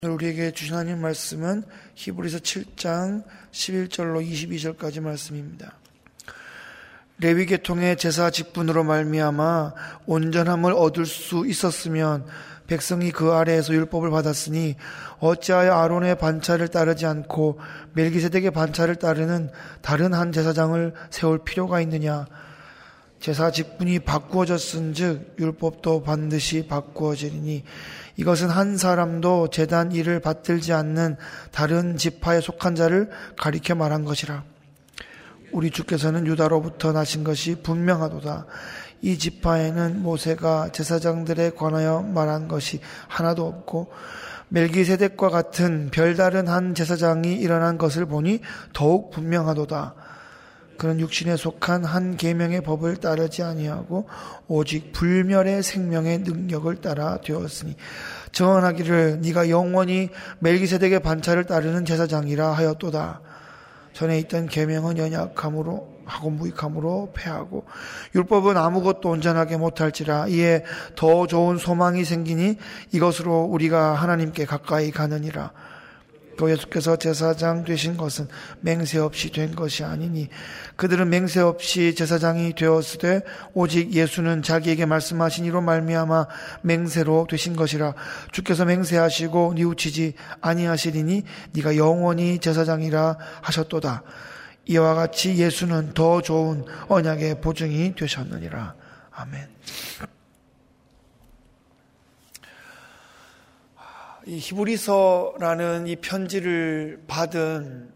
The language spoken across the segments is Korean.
우리에게 주신 하나님 말씀은 히브리서 7장 11절로 22절까지 말씀입니다. 레위 계통의 제사 직분으로 말미암아 온전함을 얻을 수 있었으면 백성이 그 아래에서 율법을 받았으니 어찌하여 아론의 반차를 따르지 않고 멜기세덱의 반차를 따르는 다른 한 제사장을 세울 필요가 있느냐. 제사 직분이 바꾸어졌은즉 율법도 반드시 바꾸어지리니 이것은 한 사람도 제단 일을 받들지 않는 다른 지파에 속한 자를 가리켜 말한 것이라. 우리 주께서는 유다로부터 나신 것이 분명하도다. 이 지파에는 모세가 제사장들에 관하여 말한 것이 하나도 없고 멜기세덱과 같은 별다른 한 제사장이 일어난 것을 보니 더욱 분명하도다. 그는 육신에 속한 한 계명의 법을 따르지 아니하고 오직 불멸의 생명의 능력을 따라 되었으니 정언하기를 네가 영원히 멜기세덱의 반차를 따르는 제사장이라 하였도다. 전에 있던 계명은 연약함으로 하고 무익함으로 패하고 율법은 아무것도 온전하게 못할지라. 이에 더 좋은 소망이 생기니 이것으로 우리가 하나님께 가까이 가느니라. 또 예수께서 제사장 되신 것은 맹세 없이 된 것이 아니니 그들은 맹세 없이 제사장이 되었으되 오직 예수는 자기에게 말씀하신 이로 말미암아 맹세로 되신 것이라. 주께서 맹세하시고 뉘우치지 아니하시리니 네가 영원히 제사장이라 하셨도다. 이와 같이 예수는 더 좋은 언약의 보증이 되셨느니라. 아멘. 이 히브리서라는 이 편지를 받은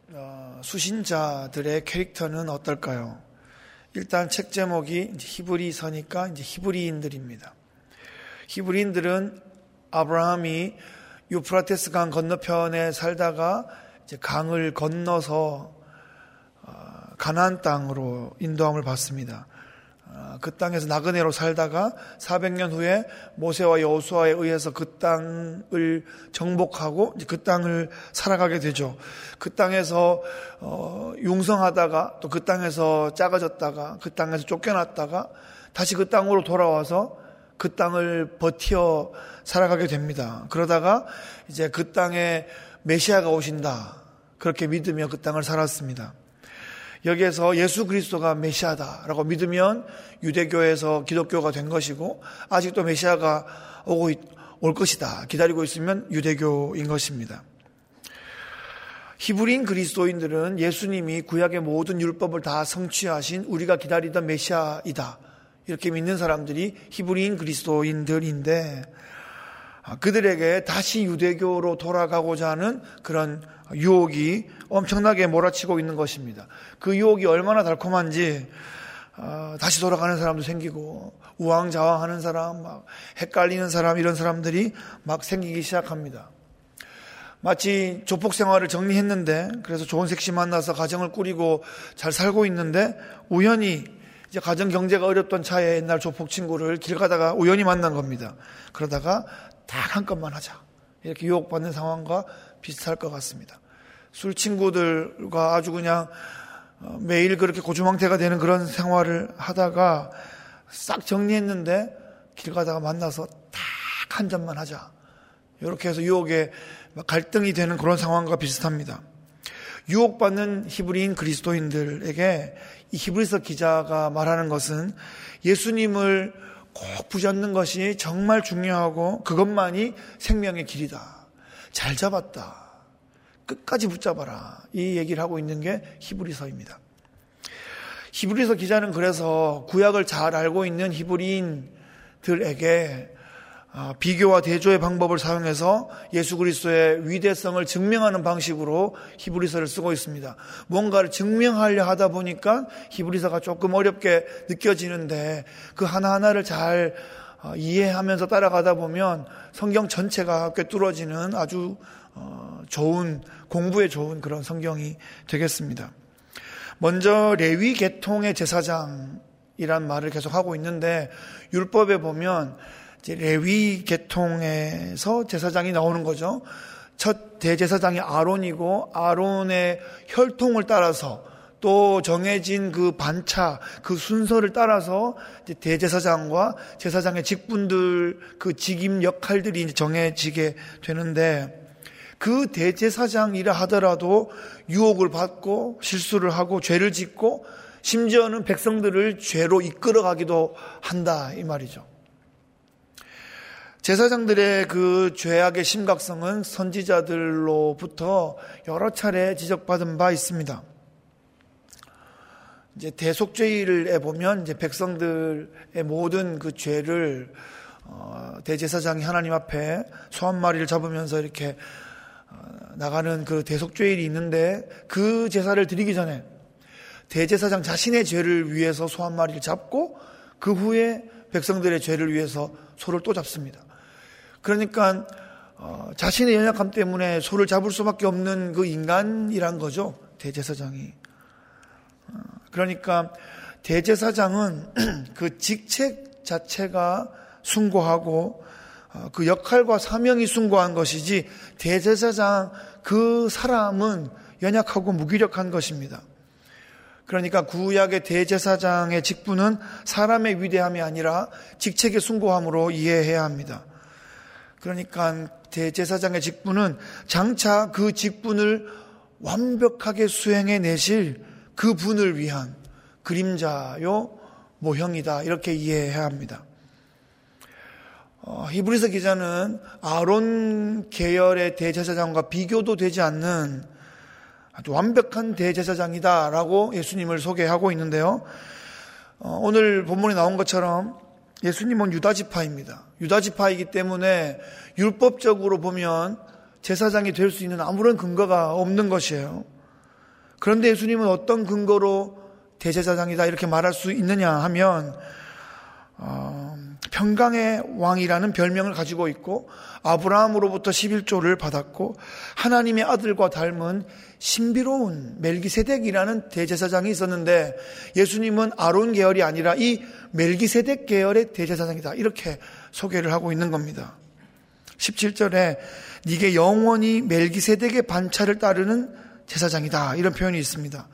수신자들의 캐릭터는 어떨까요? 일단 책 제목이 히브리서니까 이제 히브리인들입니다. 히브리인들은 아브라함이 유프라테스 강 건너편에 살다가 이제 강을 건너서 가나안 땅으로 인도함을 받습니다. 그 땅에서 나그네로 살다가 400년 후에 모세와 여호수아에 의해서 그 땅을 정복하고 그 땅을 살아가게 되죠. 그 땅에서 융성하다가 또 그 땅에서 작아졌다가 그 땅에서 쫓겨났다가 다시 그 땅으로 돌아와서 그 땅을 버티어 살아가게 됩니다. 그러다가 이제 그 땅에 메시아가 오신다 그렇게 믿으며 그 땅을 살았습니다. 여기에서 예수 그리스도가 메시아다라고 믿으면 유대교에서 기독교가 된 것이고 아직도 메시아가 올 것이다 기다리고 있으면 유대교인 것입니다. 히브리인 그리스도인들은 예수님이 구약의 모든 율법을 다 성취하신 우리가 기다리던 메시아이다 이렇게 믿는 사람들이 히브리인 그리스도인들인데 그들에게 다시 유대교로 돌아가고자 하는 그런 유혹이 엄청나게 몰아치고 있는 것입니다. 그 유혹이 얼마나 달콤한지 다시 돌아가는 사람도 생기고 우왕좌왕하는 사람, 막 헷갈리는 사람 이런 사람들이 막 생기기 시작합니다. 마치 조폭 생활을 정리했는데 그래서 좋은 섹시 만나서 가정을 꾸리고 잘 살고 있는데 우연히 이제 가정 경제가 어렵던 차에 옛날 조폭 친구를 길 가다가 우연히 만난 겁니다. 그러다가 딱 한 건만 하자 이렇게 유혹받는 상황과 비슷할 것 같습니다. 술 친구들과 아주 그냥 매일 그렇게 고주망태가 되는 그런 생활을 하다가 싹 정리했는데 길 가다가 만나서 딱 한 잔만 하자 이렇게 해서 유혹에 갈등이 되는 그런 상황과 비슷합니다. 유혹받는 히브리인 그리스도인들에게 이 히브리서 기자가 말하는 것은 예수님을 꼭 붙잡는 것이 정말 중요하고 그것만이 생명의 길이다. 잘 잡았다. 끝까지 붙잡아라. 이 얘기를 하고 있는 게 히브리서입니다. 히브리서 기자는 그래서 구약을 잘 알고 있는 히브리인들에게 비교와 대조의 방법을 사용해서 예수 그리스도의 위대성을 증명하는 방식으로 히브리서를 쓰고 있습니다. 뭔가를 증명하려 하다 보니까 히브리서가 조금 어렵게 느껴지는데 그 하나하나를 잘 이해하면서 따라가다 보면 성경 전체가 꿰뚫어지는 아주 좋은 공부에 좋은 그런 성경이 되겠습니다. 먼저 레위 계통의 제사장이란 말을 계속 하고 있는데 율법에 보면 이제 레위 계통에서 제사장이 나오는 거죠. 첫 대제사장이 아론이고 아론의 혈통을 따라서 또 또 정해진 그 반차, 그 순서를 따라서 이제 대제사장과 제사장의 직분들, 그 직임 역할들이 이제 정해지게 되는데, 그 대제사장이라 하더라도 유혹을 받고 실수를 하고 죄를 짓고 심지어는 백성들을 죄로 이끌어가기도 한다, 이 말이죠. 제사장들의 그 죄악의 심각성은 선지자들로부터 여러 차례 지적받은 바 있습니다. 이제 대속죄일에 보면 이제 백성들의 모든 그 죄를 대제사장이 하나님 앞에 소 한 마리를 잡으면서 이렇게 나가는 그 대속죄일이 있는데, 그 제사를 드리기 전에 대제사장 자신의 죄를 위해서 소 한 마리를 잡고 그 후에 백성들의 죄를 위해서 소를 또 잡습니다. 그러니까 자신의 연약함 때문에 소를 잡을 수밖에 없는 그 인간이란 거죠, 대제사장이. 그러니까 대제사장은 그 직책 자체가 숭고하고 그 역할과 사명이 숭고한 것이지, 대제사장 그 사람은 연약하고 무기력한 것입니다. 그러니까 구약의 대제사장의 직분은 사람의 위대함이 아니라 직책의 숭고함으로 이해해야 합니다. 그러니까 대제사장의 직분은 장차 그 직분을 완벽하게 수행해 내실 그 분을 위한 그림자요 모형이다, 이렇게 이해해야 합니다. 히브리서 기자는 아론 계열의 대제사장과 비교도 되지 않는 아주 완벽한 대제사장이다라고 예수님을 소개하고 있는데요. 오늘 본문에 나온 것처럼 예수님은 유다지파입니다. 유다지파이기 때문에 율법적으로 보면 제사장이 될 수 있는 아무런 근거가 없는 것이에요. 그런데 예수님은 어떤 근거로 대제사장이다 이렇게 말할 수 있느냐 하면, 평강의 왕이라는 별명을 가지고 있고 아브라함으로부터 11조를 받았고 하나님의 아들과 닮은 신비로운 멜기세덱이라는 대제사장이 있었는데, 예수님은 아론 계열이 아니라 이 멜기세덱 계열의 대제사장이다, 이렇게 소개를 하고 있는 겁니다. 17절에 네게 영원히 멜기세덱의 반차를 따르는 제사장이다, 이런 표현이 있습니다.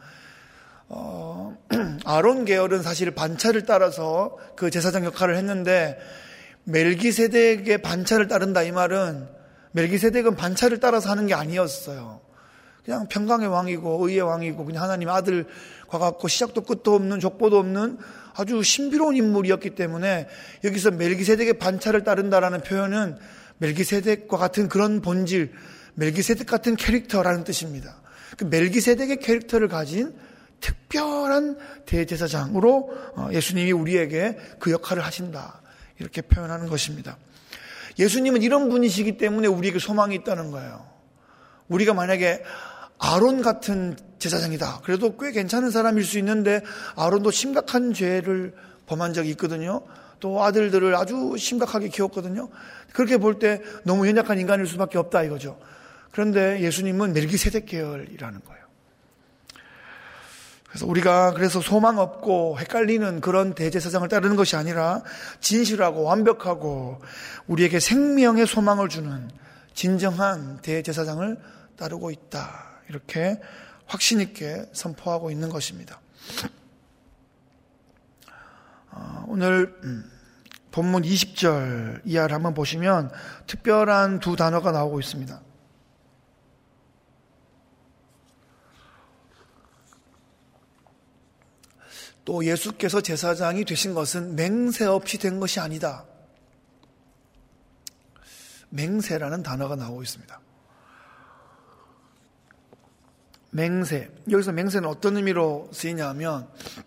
아론 계열은 사실 반차를 따라서 그 제사장 역할을 했는데, 멜기세덱의 반차를 따른다 이 말은 멜기세덱은 반차를 따라서 하는 게 아니었어요. 그냥 평강의 왕이고 의의 왕이고 그냥 하나님의 아들과 같고 시작도 끝도 없는 족보도 없는 아주 신비로운 인물이었기 때문에, 여기서 멜기세덱의 반차를 따른다라는 표현은 멜기세덱과 같은 그런 본질, 멜기세덱 같은 캐릭터라는 뜻입니다. 그 멜기세덱의 캐릭터를 가진 특별한 대제사장으로 예수님이 우리에게 그 역할을 하신다, 이렇게 표현하는 것입니다. 예수님은 이런 분이시기 때문에 우리에게 소망이 있다는 거예요. 우리가 만약에 아론 같은 제사장이다, 그래도 꽤 괜찮은 사람일 수 있는데 아론도 심각한 죄를 범한 적이 있거든요. 또 아들들을 아주 심각하게 키웠거든요. 그렇게 볼 때 너무 연약한 인간일 수밖에 없다 이거죠. 그런데 예수님은 멜기세덱 계열이라는 거예요. 그래서 우리가 소망 없고 헷갈리는 그런 대제사장을 따르는 것이 아니라 진실하고 완벽하고 우리에게 생명의 소망을 주는 진정한 대제사장을 따르고 있다, 이렇게 확신 있게 선포하고 있는 것입니다. 오늘 본문 20절 이하를 한번 보시면 특별한 두 단어가 나오고 있습니다. 또 예수께서 제사장이 되신 것은 맹세 없이 된 것이 아니다. 맹세라는 단어가 나오고 있습니다. 맹세. 여기서 맹세는 어떤 의미로 쓰이냐 하면,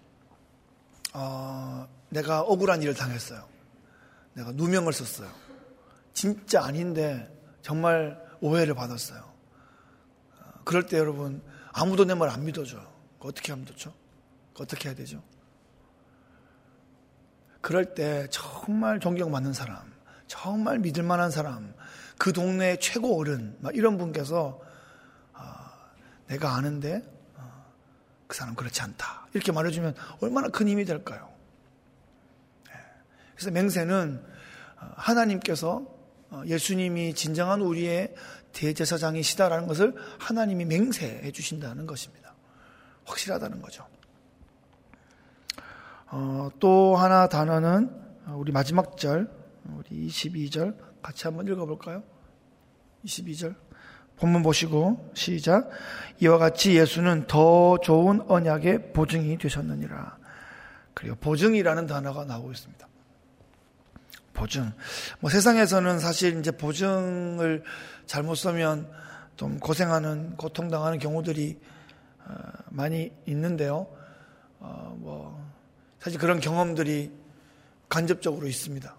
내가 억울한 일을 당했어요. 내가 누명을 썼어요. 진짜 아닌데 정말 오해를 받았어요. 그럴 때 여러분, 아무도 내 말 안 믿어줘요. 어떻게 하면 좋죠? 어떻게 해야 되죠? 그럴 때 정말 존경받는 사람, 정말 믿을 만한 사람, 그 동네의 최고 어른, 이런 분께서 내가 아는데 그 사람 그렇지 않다, 이렇게 말해주면 얼마나 큰 힘이 될까요? 그래서 맹세는 하나님께서 예수님이 진정한 우리의 대제사장이시다라는 것을 하나님이 맹세해 주신다는 것입니다. 확실하다는 거죠. 또 하나 단어는 우리 마지막 절, 우리 22절 같이 한번 읽어볼까요? 22절 본문 보시고 시작. 이와 같이 예수는 더 좋은 언약의 보증이 되셨느니라. 그리고 보증이라는 단어가 나오고 있습니다. 보증. 세상에서는 사실 이제 보증을 잘못 쓰면 좀 고생하는, 고통당하는 경우들이 많이 있는데요. 사실 그런 경험들이 간접적으로 있습니다.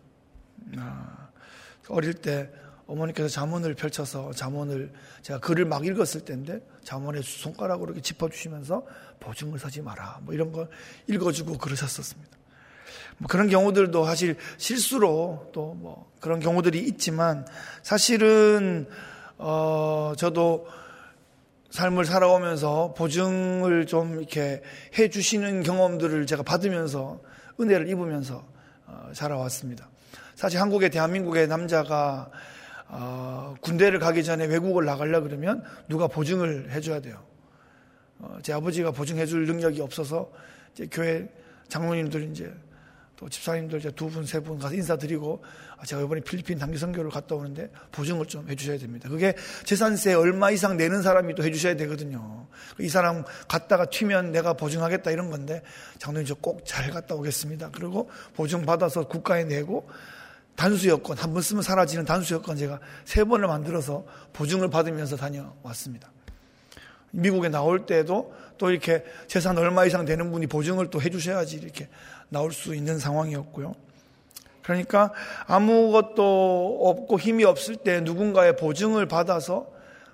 어릴 때 어머니께서 잠언을 펼쳐서 제가 글을 막 읽었을 때인데 잠언에 손가락으로 이렇게 짚어주시면서 보증을 서지 마라. 이런 걸 읽어주고 그러셨었습니다. 그런 경우들도 사실 실수로 또 그런 경우들이 있지만 사실은 저도 삶을 살아오면서 보증을 좀 이렇게 해주시는 경험들을 제가 받으면서 은혜를 입으면서 자라왔습니다. 사실 대한민국의 남자가 군대를 가기 전에 외국을 나가려고 그러면 누가 보증을 해줘야 돼요. 제 아버지가 보증해줄 능력이 없어서 이제 교회 장로님들 이제 또 집사님들 이제 2분, 3분 가서 인사드리고 제가 이번에 필리핀 단기 선교를 갔다 오는데 보증을 좀 해주셔야 됩니다. 그게 재산세 얼마 이상 내는 사람이 또 해주셔야 되거든요. 이 사람 갔다가 튀면 내가 보증하겠다 이런 건데 장로님 저 꼭 잘 갔다 오겠습니다. 그리고 보증 받아서 국가에 내고 단수 여권, 한 번 쓰면 사라지는 단수 여권 제가 3번을 만들어서 보증을 받으면서 다녀왔습니다. 미국에 나올 때도 또 이렇게 재산 얼마 이상 되는 분이 보증을 또 해주셔야지 이렇게 나올 수 있는 상황이었고요. 그러니까 아무것도 없고 힘이 없을 때 누군가의 보증을 받아서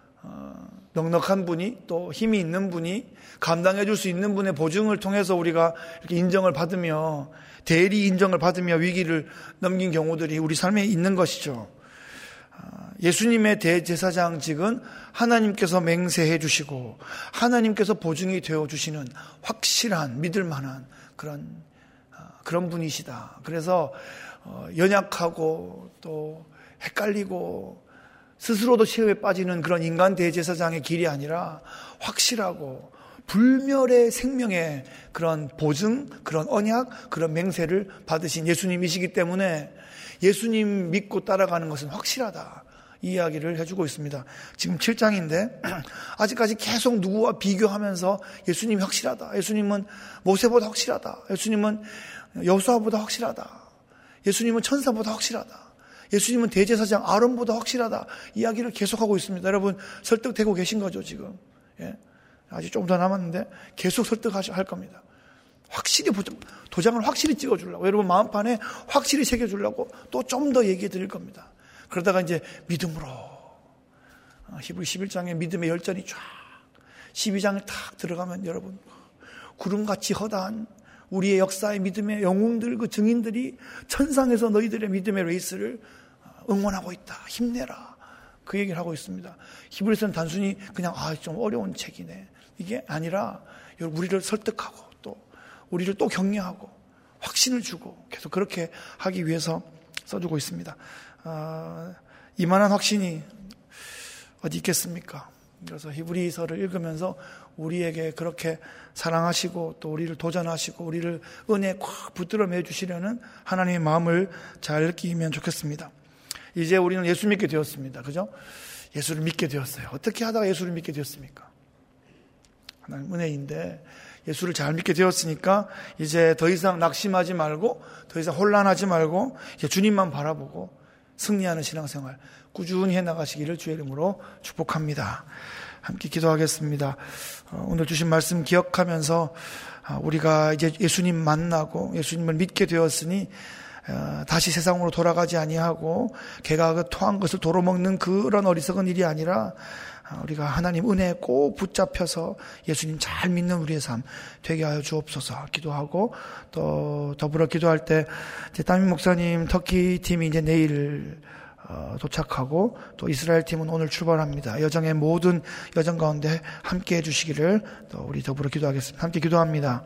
넉넉한 분이 또 힘이 있는 분이 감당해 줄 수 있는 분의 보증을 통해서 우리가 이렇게 인정을 받으며 대리 인정을 받으며 위기를 넘긴 경우들이 우리 삶에 있는 것이죠. 예수님의 대제사장직은 하나님께서 맹세해 주시고 하나님께서 보증이 되어 주시는 확실한 믿을 만한 그런 분이시다. 그래서 연약하고 또 헷갈리고 스스로도 시험에 빠지는 그런 인간 대제사장의 길이 아니라 확실하고 불멸의 생명의 그런 보증, 그런 언약, 그런 맹세를 받으신 예수님이시기 때문에 예수님 믿고 따라가는 것은 확실하다. 이 이야기를 해주고 있습니다. 지금 7장인데 아직까지 계속 누구와 비교하면서 예수님이 확실하다. 예수님은 모세보다 확실하다. 예수님은 여호수아보다 확실하다. 예수님은 천사보다 확실하다. 예수님은 대제사장 아론보다 확실하다. 이야기를 계속하고 있습니다. 여러분 설득되고 계신 거죠 지금. 예. 아직 좀 더 남았는데 계속 설득할 겁니다. 확실히 도장을 확실히 찍어주려고 여러분 마음판에 확실히 새겨주려고 또 좀 더 얘기해 드릴 겁니다. 그러다가 이제 믿음으로 히브리 11장에 믿음의 열전이 쫙 12장에 탁 들어가면 여러분 구름같이 허다한 우리의 역사의 믿음의 영웅들 그 증인들이 천상에서 너희들의 믿음의 레이스를 응원하고 있다. 힘내라. 그 얘기를 하고 있습니다. 히브리서는 단순히 그냥 좀 어려운 책이네. 이게 아니라 우리를 설득하고 또 우리를 또 격려하고 확신을 주고 계속 그렇게 하기 위해서 써주고 있습니다. 이만한 확신이 어디 있겠습니까? 그래서 히브리서를 읽으면서 우리에게 그렇게 사랑하시고 또 우리를 도전하시고 우리를 은혜에 꽉 붙들어 매주시려는 하나님의 마음을 잘 느끼면 좋겠습니다. 이제 우리는 예수 믿게 되었습니다. 그죠? 예수를 믿게 되었어요. 어떻게 하다가 예수를 믿게 되었습니까? 하나님 은혜인데 예수를 잘 믿게 되었으니까 이제 더 이상 낙심하지 말고 더 이상 혼란하지 말고 이제 주님만 바라보고 승리하는 신앙생활 꾸준히 해나가시기를 주의 이름으로 축복합니다. 함께 기도하겠습니다. 오늘 주신 말씀 기억하면서 우리가 이제 예수님 만나고 예수님을 믿게 되었으니 다시 세상으로 돌아가지 아니하고 개가 토한 것을 도로 먹는 그런 어리석은 일이 아니라 우리가 하나님 은혜에 꼭 붙잡혀서 예수님 잘 믿는 우리의 삶 되게 하여 주옵소서 기도하고 또 더불어 기도할 때 담임 목사님 터키 팀이 이제 내일 도착하고 또 이스라엘 팀은 오늘 출발합니다. 여정의 모든 여정 가운데 함께 해주시기를 또 우리 더불어 기도하겠습니다. 함께 기도합니다.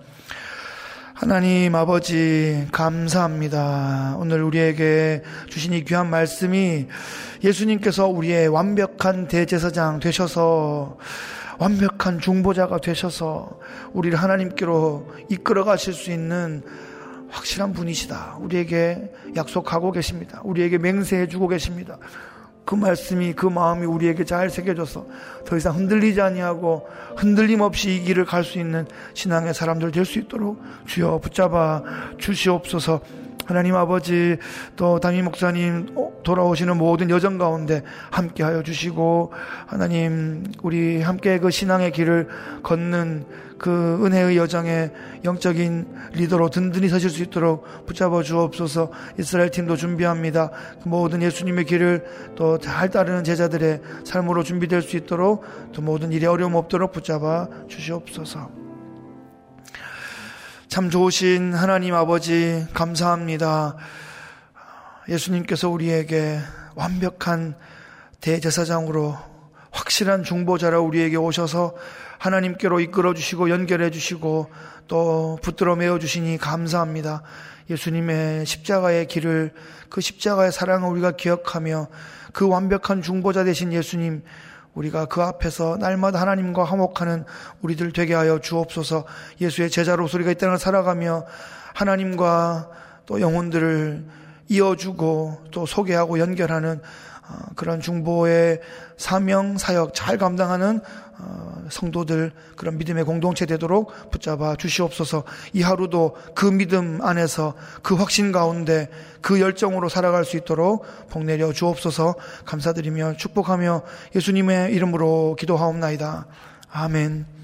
하나님 아버지 감사합니다. 오늘 우리에게 주신 이 귀한 말씀이 예수님께서 우리의 완벽한 대제사장 되셔서 완벽한 중보자가 되셔서 우리를 하나님께로 이끌어 가실 수 있는 확실한 분이시다. 우리에게 약속하고 계십니다. 우리에게 맹세해 주고 계십니다. 그 말씀이, 그 마음이 우리에게 잘 새겨져서 더 이상 흔들리지 아니하고 흔들림 없이 이 길을 갈 수 있는 신앙의 사람들 될 수 있도록 주여 붙잡아 주시옵소서. 하나님 아버지, 또 담임 목사님 돌아오시는 모든 여정 가운데 함께하여 주시고, 하나님 우리 함께 그 신앙의 길을 걷는 그 은혜의 여정에 영적인 리더로 든든히 서실 수 있도록 붙잡아 주옵소서. 이스라엘 팀도 준비합니다. 그 모든 예수님의 길을 또 잘 따르는 제자들의 삶으로 준비될 수 있도록, 또 모든 일에 어려움 없도록 붙잡아 주시옵소서. 참 좋으신 하나님 아버지, 감사합니다. 예수님께서 우리에게 완벽한 대제사장으로 확실한 중보자로 우리에게 오셔서 하나님께로 이끌어 주시고 연결해 주시고 또 붙들어 메어 주시니 감사합니다. 예수님의 십자가의 길을, 그 십자가의 사랑을 우리가 기억하며 그 완벽한 중보자 되신 예수님, 우리가 그 앞에서 날마다 하나님과 화목하는 우리들 되게 하여 주옵소서. 예수의 제자로서 우리가 이 땅을 살아가며 하나님과 또 영혼들을 이어주고 또 소개하고 연결하는 그런 중보의 사명 사역 잘 감당하는 성도들, 그런 믿음의 공동체 되도록 붙잡아 주시옵소서. 이 하루도 그 믿음 안에서 그 확신 가운데 그 열정으로 살아갈 수 있도록 복내려 주옵소서. 감사드리며 축복하며 예수님의 이름으로 기도하옵나이다. 아멘.